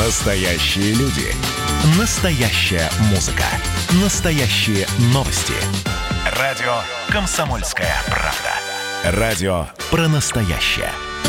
Настоящие люди. Настоящая музыка. Настоящие новости. Радио «Комсомольская правда». Радио про настоящее.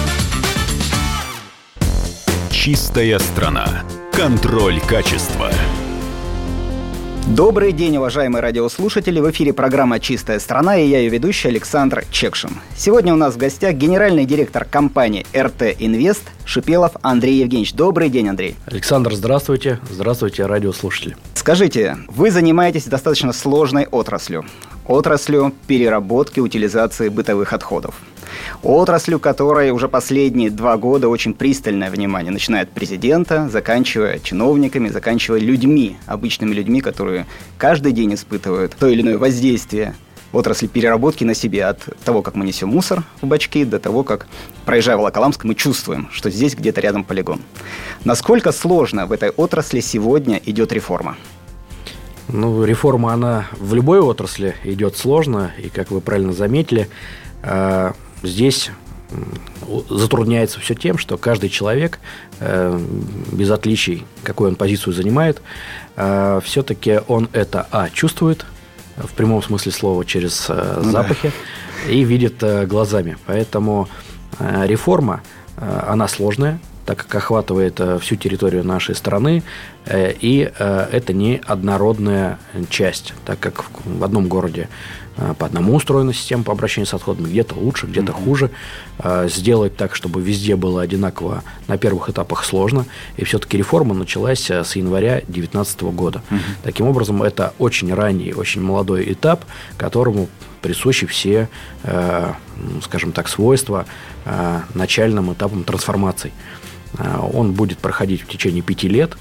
Чистая страна. Контроль качества. Добрый день, уважаемые радиослушатели. В эфире программа «Чистая страна» и я ее ведущий Александр Чекшин. Сегодня у нас в гостях генеральный директор компании РТ Инвест Шипелов Андрей Евгеньевич. Добрый день, Андрей. Александр, здравствуйте. Здравствуйте, радиослушатели. Скажите, вы занимаетесь достаточно сложной отраслью. Отраслью переработки, утилизации бытовых отходов. Отраслью, которой уже последние 2 года очень пристальное внимание, начиная от президента, заканчивая чиновниками, заканчивая людьми, обычными людьми, которые каждый день испытывают то или иное воздействие отрасли переработки на себе, от того, как мы несем мусор в бачки, до того, как, проезжая в Волоколамск, мы чувствуем, что здесь где-то рядом полигон. Насколько сложно в этой отрасли сегодня идет реформа? Реформа, она в любой отрасли идет сложно, и, как вы правильно заметили, здесь затрудняется все тем, что каждый человек, без отличий, какую он позицию занимает, все-таки он это, чувствует, в прямом смысле слова, через запахи, и видит глазами. Поэтому реформа, она сложная, так как охватывает всю территорию нашей страны, и это не однородная часть, так как в одном городе по одному устроена система по обращению с отходами, где-то лучше, где-то хуже. Сделать так, чтобы везде было одинаково на первых этапах сложно, и все-таки реформа началась с января 2019 года. Таким образом, это очень ранний, очень молодой этап, которому присущи все, скажем так, свойства начальным этапам трансформаций. Он будет проходить в течение 5 лет,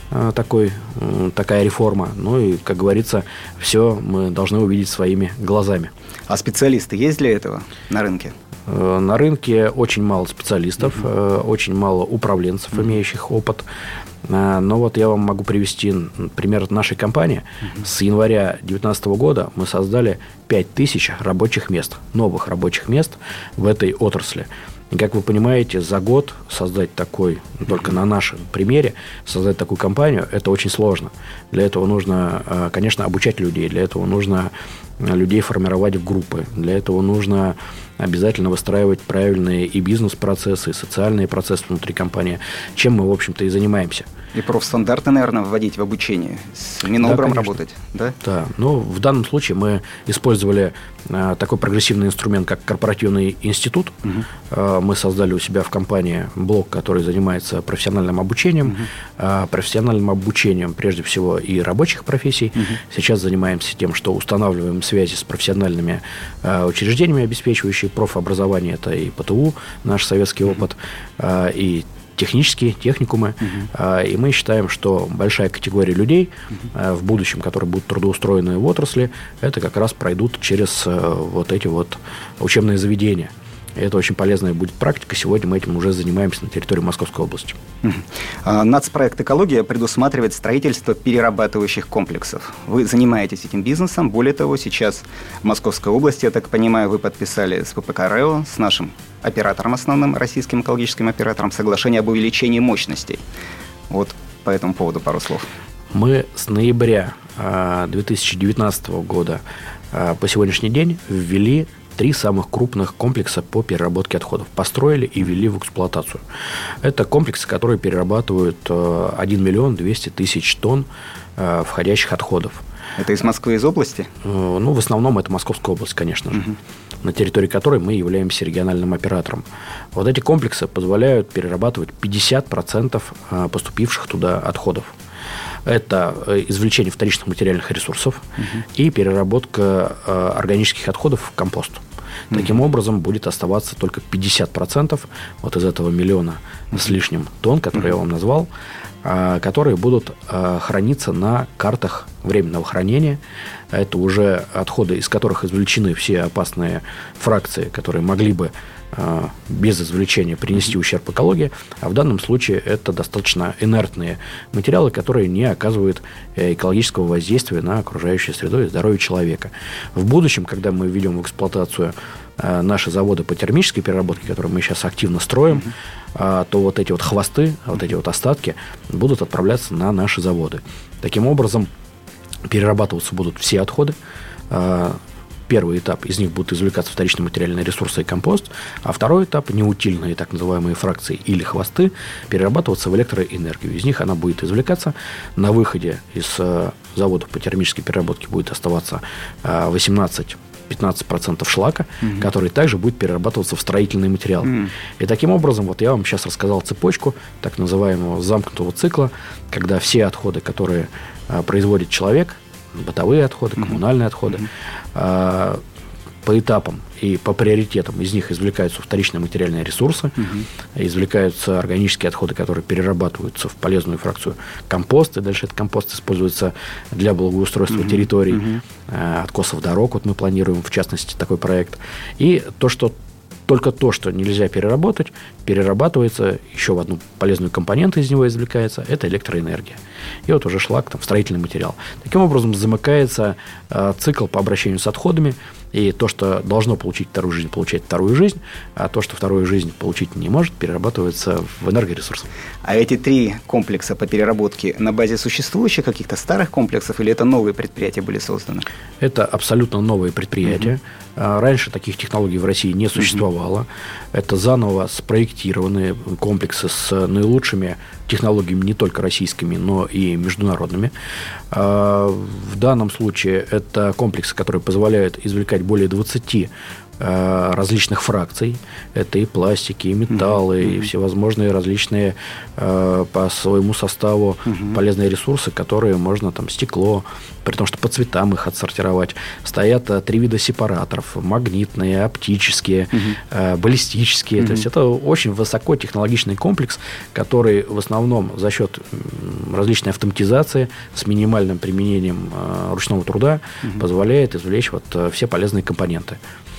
такая реформа. И, как говорится, все мы должны увидеть своими глазами. А специалисты есть для этого на рынке? На рынке очень мало специалистов, очень мало управленцев, имеющих опыт. Но я вам могу привести пример нашей компании. С января 2019 года мы создали 5000 рабочих мест, новых рабочих мест в этой отрасли. И, как вы понимаете, за год создать такой, только на нашем примере, создать такую компанию, это очень сложно. Для этого нужно, конечно, обучать людей, для этого нужно людей формировать в группы, для этого нужно обязательно выстраивать правильные и бизнес-процессы, и социальные процессы внутри компании, чем мы, в общем-то, и занимаемся. И профстандарты, наверное, вводить в обучение, с Минобром работать, да? Да, в данном случае мы использовали такой прогрессивный инструмент, как корпоративный институт. Мы создали у себя в компании блок, который занимается профессиональным обучением. Профессиональным обучением, прежде всего, и рабочих профессий. Сейчас занимаемся тем, что устанавливаем связи с профессиональными учреждениями, обеспечивающими профобразование. Это и ПТУ, наш советский опыт, и технические техникумы. И мы считаем, что большая категория людей в будущем, которые будут трудоустроены в отрасли, это как раз пройдут через эти учебные заведения. И это очень полезная будет практика. Сегодня мы этим уже занимаемся на территории Московской области. Нацпроект «Экология» предусматривает строительство перерабатывающих комплексов. Вы занимаетесь этим бизнесом. Более того, сейчас в Московской области, я так понимаю, вы подписали с ППК РЭО, с нашим оператором основным, российским экологическим оператором, соглашение об увеличении мощностей. По этому поводу пару слов. Мы с ноября 2019 года по сегодняшний день ввели 3 самых крупных комплекса по переработке отходов. Построили и ввели в эксплуатацию. Это комплексы, которые перерабатывают 1 200 000 тонн входящих отходов. Это из Москвы, из области? В основном это Московская область, конечно же, на территории которой мы являемся региональным оператором. Эти комплексы позволяют перерабатывать 50% поступивших туда отходов. Это извлечение вторичных материальных ресурсов и переработка органических отходов в компост. Таким образом, будет оставаться только 50% из этого 1 миллиона с лишним тонн, которые я вам назвал, которые будут храниться на картах временного хранения. Это уже отходы, из которых извлечены все опасные фракции, которые могли бы без извлечения принести ущерб экологии, а в данном случае это достаточно инертные материалы, которые не оказывают экологического воздействия на окружающую среду и здоровье человека. В будущем, когда мы введем в эксплуатацию наши заводы по термической переработке, которые мы сейчас активно строим, то вот эти вот хвосты, вот эти вот остатки будут отправляться на наши заводы. Таким образом, перерабатываться будут все отходы. Первый этап, из них будут извлекаться вторичные материальные ресурсы и компост, а второй этап, неутильные так называемые фракции или хвосты, перерабатываться в электроэнергию. Из них она будет извлекаться. На выходе из заводов по термической переработке будет оставаться 18-15% шлака, который также будет перерабатываться в строительные материалы. И таким образом, вот я вам сейчас рассказал цепочку так называемого замкнутого цикла, когда все отходы, которые производит человек, бытовые отходы, коммунальные отходы, по этапам и по приоритетам из них извлекаются вторичные материальные ресурсы, извлекаются органические отходы, которые перерабатываются в полезную фракцию компоста, и дальше этот компост используется для благоустройства территорий, откосов дорог, вот мы планируем, в частности, такой проект. И только то, что нельзя переработать, перерабатывается, еще в одну полезную компоненту из него извлекается, это электроэнергия. И вот уже шлак, там, строительный материал. Таким образом, замыкается цикл по обращению с отходами, и то, что должно получить вторую жизнь, получает вторую жизнь, а то, что вторую жизнь получить не может, перерабатывается в энергоресурсы. А эти 3 комплекса по переработке на базе существующих каких-то старых комплексов, или это новые предприятия были созданы? Это абсолютно новые предприятия. Раньше таких технологий в России не существовало. Это заново спроектированные комплексы с наилучшими технологиями, не только российскими, но и международными. В данном случае это комплексы, которые позволяют извлекать более 20 различных фракций. Это и пластики, и металлы, и всевозможные различные по своему составу полезные ресурсы, которые можно, там, стекло, при том, что по цветам их отсортировать. Стоят 3 вида сепараторов: магнитные, оптические, баллистические. То есть это очень высокотехнологичный комплекс, который в основном за счет различной автоматизации с минимальным применением ручного труда позволяет извлечь вот все полезные компоненты.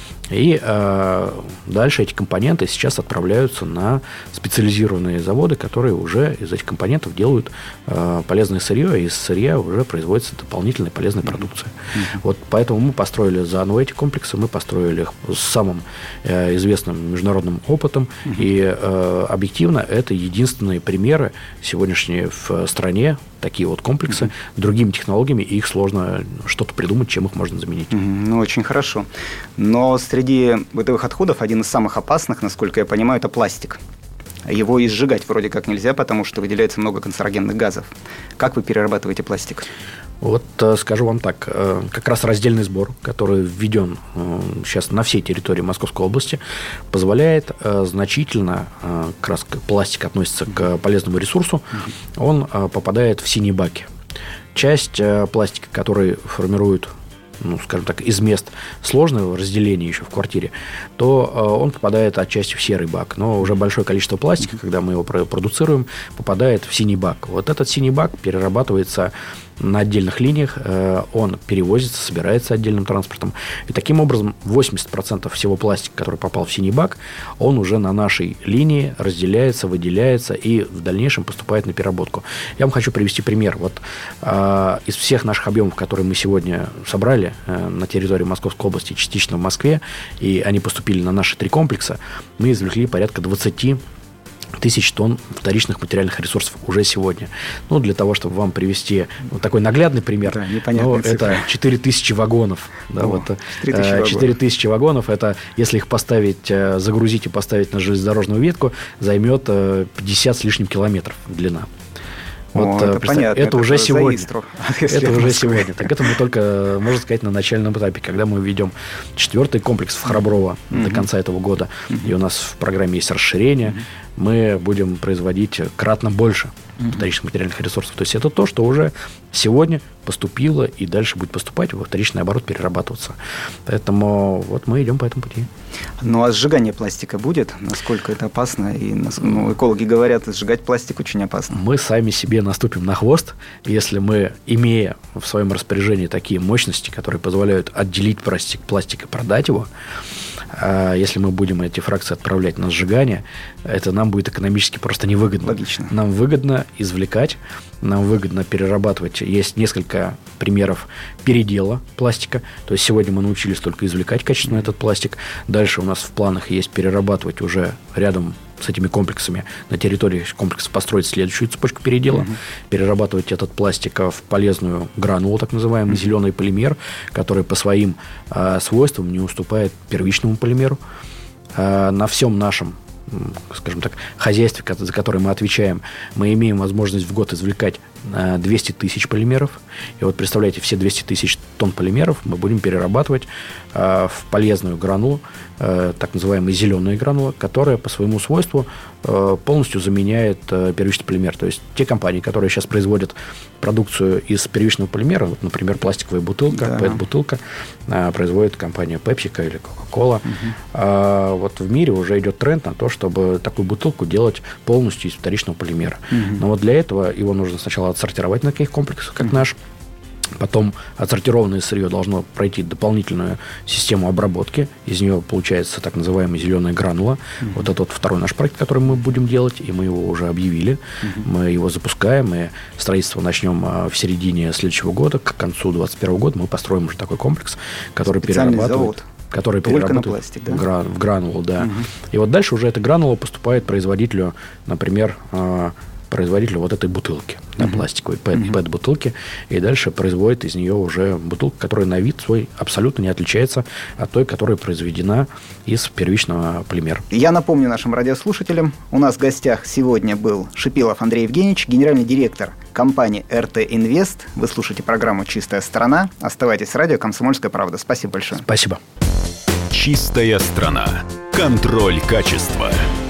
И дальше эти компоненты сейчас отправляются на специализированные заводы, которые уже из этих компонентов делают полезное сырье, и из сырья уже производится дополнительная полезная продукция. Вот поэтому мы построили заново эти комплексы, мы построили их с самым известным международным опытом, и объективно это единственные примеры сегодняшние в стране, такие вот комплексы, другими технологиями, и их сложно что-то придумать, чем их можно заменить. Ну, очень хорошо. Но среди бытовых отходов один из самых опасных, насколько я понимаю, это пластик. Его и сжигать вроде как нельзя, потому что выделяется много канцерогенных газов. Как вы перерабатываете пластик? Вот скажу вам так, как раз раздельный сбор, который введен сейчас на всей территории Московской области, позволяет значительно, как раз пластик относится к полезному ресурсу, он попадает в синие баки. Часть пластика, который формирует, скажем так, из мест сложного разделения еще в квартире, то он попадает отчасти в серый бак. Но уже большое количество пластика, когда мы его продуцируем, попадает в синий бак. Вот этот синий бак перерабатывается на отдельных линиях, он перевозится, собирается отдельным транспортом. И таким образом 80% всего пластика, который попал в синий бак, он уже на нашей линии разделяется, выделяется и в дальнейшем поступает на переработку. Я вам хочу привести пример. Вот из всех наших объемов, которые мы сегодня собрали на территории Московской области, частично в Москве, и они поступили на наши 3 комплекса, мы извлекли порядка 20 тысяч тонн вторичных материальных ресурсов уже сегодня. Для того, чтобы вам привести вот такой наглядный пример, это 4000 вагонов. Да, 4000 вагонов, это, если их поставить, загрузить и поставить на железнодорожную ветку, займет 50 с лишним километров длина. Вот, это понятно. Это уже сегодня. Это уже сегодня. Так это мы только, можно сказать, на начальном этапе, когда мы введем 4-й комплекс в Храброво до конца этого года, и у нас в программе есть расширение, мы будем производить кратно больше вторичных материальных ресурсов. То есть это то, что уже сегодня поступило и дальше будет поступать во вторичный оборот, перерабатываться. Поэтому вот мы идем по этому пути. Ну а сжигание пластика будет? Насколько это опасно? И экологи говорят, сжигать пластик очень опасно. Мы сами себе наступим на хвост, если мы, имея в своем распоряжении такие мощности, которые позволяют отделить пластик и продать его, Если мы будем эти фракции отправлять на сжигание, это нам будет экономически просто невыгодно. Логично. Нам выгодно извлекать, нам выгодно перерабатывать. Есть несколько примеров передела пластика. То есть сегодня мы научились только извлекать качественно этот пластик. Дальше у нас в планах есть перерабатывать уже рядом с этими комплексами, на территории комплекса построить следующую цепочку передела, перерабатывать этот пластик в полезную гранулу, так называемый зеленый полимер, который по своим свойствам не уступает первичному полимеру. На всем нашем, скажем так, хозяйстве, за которое мы отвечаем, мы имеем возможность в год извлекать 200 тысяч полимеров. И вот представляете, все 200 тысяч тонн полимеров мы будем перерабатывать в полезную гранулу, так называемую зеленую гранулу, которая по своему свойству полностью заменяет первичный полимер. То есть те компании, которые сейчас производят продукцию из первичного полимера, вот, например, пластиковая бутылка, PET-бутылка, производит компания Pepsi или Coca-Cola. Вот в мире уже идет тренд на то, чтобы такую бутылку делать полностью из вторичного полимера. Но вот для этого его нужно сначала отсортировать на таких комплексах, как наш. Потом отсортированное сырье должно пройти дополнительную систему обработки. Из нее получается так называемая зеленая гранула. Вот это вот второй наш проект, который мы будем делать, и мы его уже объявили. Мы его запускаем, и строительство начнем в середине следующего года. К концу 2021 года мы построим уже такой комплекс, который перерабатывает... завод. Который только перерабатывает на пластик, да? В гранулу, да. И вот дальше уже эта гранула поступает производителю, например, производителю вот этой бутылки, да, пластиковой PET-бутылки, и дальше производит из нее уже бутылку, которая на вид свой абсолютно не отличается от той, которая произведена из первичного полимера. Я напомню нашим радиослушателям, у нас в гостях сегодня был Шипилов Андрей Евгеньевич, генеральный директор компании РТ Инвест. Вы слушаете программу «Чистая страна». Оставайтесь с радио «Комсомольская правда». Спасибо большое. Спасибо. Чистая страна. Контроль качества.